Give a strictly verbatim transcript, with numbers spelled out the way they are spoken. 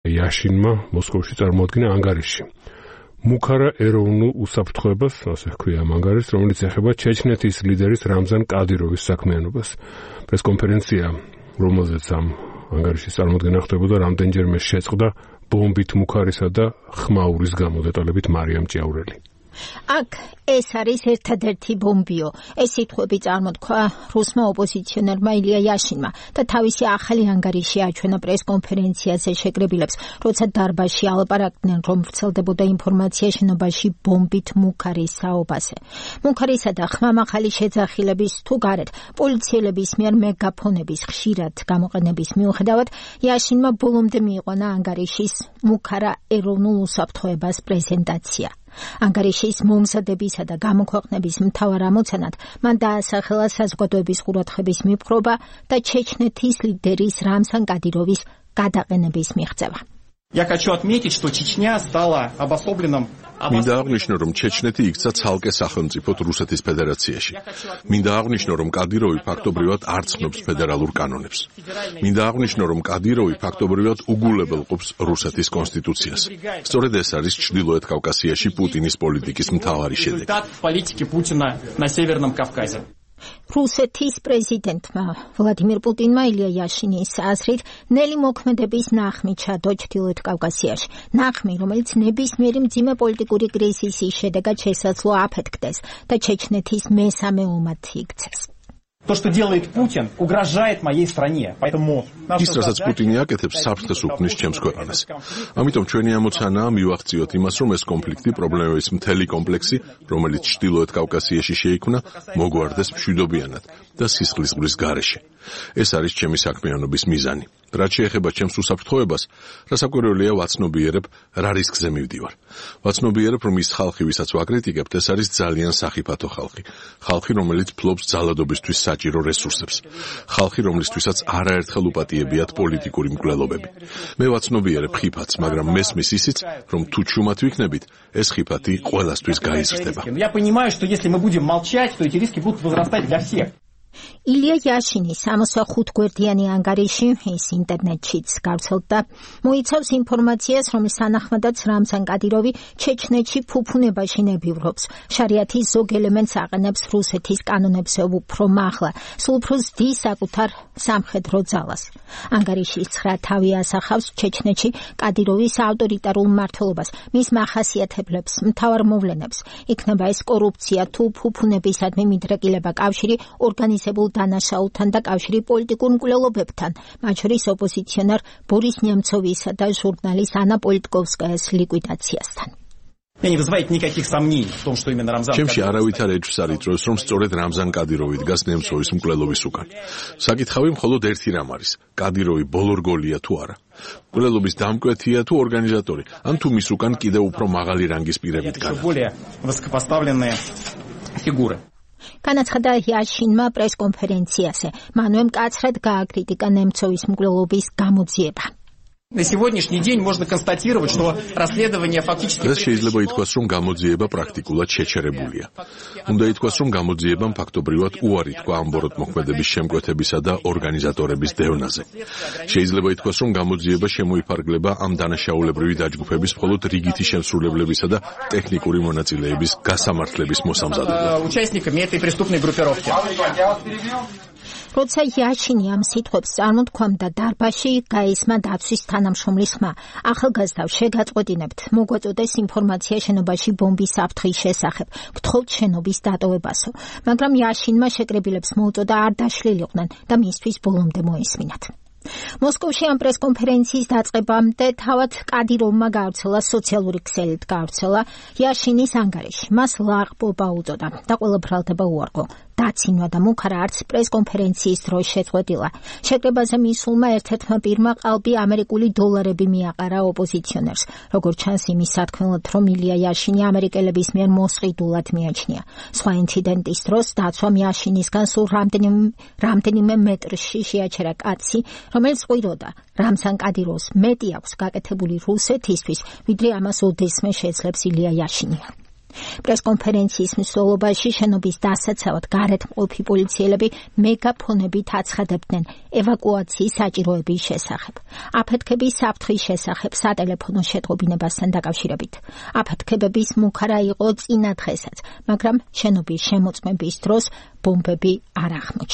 იაშინმა მოსკოვში წარმოადგინა ანგარიში. მუქარა ეროვნულ უსაფრთხოებას, ასე ჰქვია ამ ანგარიშს, რომელიც ეხება ჩეჩნეთის ლიდერის რამზან კადიროვის საქმიანობას. პრესკონფერენცია, რომელზეც ამ ანგარიშის წარმოდგენა ხდებოდა, რამდენჯერმე შეწყდა ბომბით მუქარისა და ხმაურის გამო. დეტალებით მარიამ ჭიაურელი. აქ ეს არის ერთადერთი ბომბიო. ეს სიტყვები წარმოთქვა რუსმა ოპოზიციონერმა ილია იაშინმა და თავისი ახალი ანგარიში აჩვენა პრესკონფერენციაზე შეკრებილებს, როცა დარბაზში ალაპარაკდნენ, რომ ვრცელდებოდა ინფორმაცია შენობაში ბომბით მუქარის საუბაზე. მუქარისა და ხმამაღალი შეძახილების თუ გარეთ პოლიციელების მიერ მეგაფონების ხშირად გამოყენების მიუხედავად, იაშინმა ბოლომდე მიიყვანა ანგარიშის მუქარა ეროვნულ უსაფრთხოებას პრეზენტაცია. ანგარიშის მომზადებისა და გამოქვეყნების მთავარ ამოცანად მან დაასახელა საზოგადოების ყურადღების მიპყრობა და ჩეჩნეთის ლიდერის რამზან კადიროვის გადაყენების მიღწევა. Я хочу отметить, что Чечня стала обособленным. მინდა აღნიშნო, რომ ჩეჩნეთი იქცა ცალკე სახელმწიფოდ რუსეთის ფედერაციაში. მინდა აღნიშნო, რომ კადიროვი ფაქტობრივად არ ცნობს ფედერალურ კანონებს. მინდა აღნიშნო, რომ კადიროვი ფაქტობრივად უგულებელყოფს რუსეთის კონსტიტუციას. სწორედ ეს არის ჩრდილოეთ კავკასიაში პუტინის პოლიტიკის მთავარი შედეგი. Политики Путина на Северном Кавказе. რუსეთის პრეზიდენტმა ვლადიმირ პუტინმა ილია იაშინის აზრით ნელი მოქმედების ნახმი ჩადო ჩრდილოეთ კავკასიაში. ნახმი, რომელიც ნებისმიერი მძიმე პოლიტიკური კრიზისის შედეგად შესაძლო აფეთქდეს და ჩეჩნეთის მესამე ომად იქცეს. То, что делает Путин, угрожает моей стране. Поэтому ის, რასაც პუტინი აკეთებს, საფრთხეს უქმნის ჩემს ქვეყანას. ამიტომ ჩვენი ამოცანაა მივახციოთ იმას, რომ ეს კონფლიქტი პრობლემების მთელი კომპლექსი, რომელიც ჩრდილოეთ კავკასიაში შეიქმნა, მოგვარდეს მშვიდობიანად და სისხლისღვრის გარეშე. ეს არის ჩემი საქმიანობის მიზანი. რაც შეეხება ჩემს უსაფრთხოებას, რასაკვირველია ვაცნობიერებ, რა რისკზე მივდივარ. ვაცნობიერებ, რომ ის ხალხი, ვისაც ვაკრიტიკებთ, ეს არის ძალიან სახიფათო ხალხი. ხალხი, რომელიც ფლობს ძალადობისთვის საჭირო რესურსებს. ხალხი, რომლისთვისაც არაერთხელ უპატიებიათ პოლიტიკური მკვლელობები. მე ვაცნობიერებ ხიფათს, მაგრამ მესმის ისიც, რომ თუ ჩუმად ვიქნებით, ეს ხიფათი ყველასთვის გაიზრდება. Я понимаю, что если мы будем молчать, то эти риски будут возрастать для всех. ილია იაშინის სამოცდახუთგვერდიანი ანგარიში ის ინტერნეტშიც გავრცელდა, მოიცავს ინფორმაციას, რომ სანახმადაც რამზან კადიროვი ჩეჩნეთში ფუფუნებაში ნებივრობს. შარიათის ზოგ ელემენტს აყენებს რუსეთის კანონებზე უფრო მაღლა, სულ უფრო ზრდის საკუთარ სამხედრო ძალას. ანგარიშის ცხრა თავი ასახავს ჩეჩნეთში კადიროვის ავტორიტარულ მმართველობას, მის მახასიათებლებს, მთავარ მოვლენებს. იქნება ეს კორუფცია თუ ფუფუნებისადმი მიდრეკილება, კავშირი ორგანიზ დანაშაულთან და კავშირი პოლიტიკურ მკვლელობებთან, მათ შორის ოპოზიციონერ ბორის ნემცოვისა და ჟურნალის ანა პოლიტკოვსკაის ლიკვიდაციასთან. ჩემში არავითარ ეჭვს არ იწვევს, რომ სწორედ რამზან კადიროვი დგას ნემცოვის მკვლელობის უკან. საკითხავი მხოლოდ ერთი რამ არის: კადიროვი ბოლორგოლია თუ არა? მკვლელობის დამკვეთია თუ ორგანიზატორი, ან თუ მის უკან კიდევ უფრო მაღალი რანგის პირები დგანან. განაცხადა იაშინმა პრესკონფერენციაზე. მანვე მკაცრად გააკრიტიკა ნემცოვის მკვლელობის გამოძიება. На сегодняшний день можно констатировать, что расследование фактически... ეს შეიძლება ითქვას, რომ გამოძიება პრაქტიკულად შეჩერებულია. უნდა ითქვას, რომ გამოძიებამ ფაქტობრივად უარი თქვა ამბოროტ მოქმედების შემკვეთებისა და ორგანიზატორების დევნაზე. შეიძლება ითქვას, რომ გამოძიება შემოიფარგლება ამ დანაშაულებრივი დაჯგუფების მხოლოდ რიგითი შემსრულებლებისა და ტექნიკური მონაწილეების გასამართლების მოსამზადებლად. Участниками этой преступной группировки. როცა იაშინი ამ სიტყვებს წარმოთქვამდა, დარბაზში გაისმა დაცვის თანამშრომლის ხმა. ახალგაზრდავ შეგაწყვეტინებთ, მოგვაწოდეს ინფორმაცია შენობაში ბომბის საფრთხის შესახებ. გთხოვთ შენობის დატოვებასო. მაგრამ იაშინმა შეკრებილებს მოუწოდა არ დაშლილიყვნენ და მისთვის ბოლომდე მოისმინათ. მოსკოვში ამ პრესკონფერენციის დაწყებამდე თავად კადიროვმა გავრცელა სოციალური ქსელით გავრცელა იაშინის ანგარიში. მას ლაღბობა უწოდა და ყველა ბრალდება უარყო. დაცინვა და მუქარა არც პრესკონფერენციის დროს შეწყვეტილა. შეკრებაზე მისულმა ერთ-ერთმა პირმა ყალბი ამერიკული დოლარები მიაყარა ოპოზიციონერს. როგორც ჩანს, იმის სათქმელად, რომ ილია იაშინი ამერიკელების მიერ მოსყიდულად მიაჩნია. სხვა ინციდენტის დროს დაცვამ იაშინისგან სულ რამდენიმე რამდენიმე მეტრში შეაჩერა კაცი, რომელიც ყვიროდა რამზან კადიროვს მეტი აქვს გაკეთებული რუსეთისთვის, ვიდრე ამას ოდესმე შეძლებს ილია იაშინი. პრესკონფერენციის მსვლელობაში შენობის დასაცავად გარეთმყოფი პოლიციელები მეგაფონებით აცხადებდნენ ევაკუაციის საჭიროების შესახებ. აფეთქების საფრთხის შესახებ სატელეფონო შეტყობინებასთან დაკავშირებით. აფეთქებების მუქარა იყო წინა დღესაც, მაგრამ შენობის შემოწმების დროს ბომბები არ აღმოჩნდა.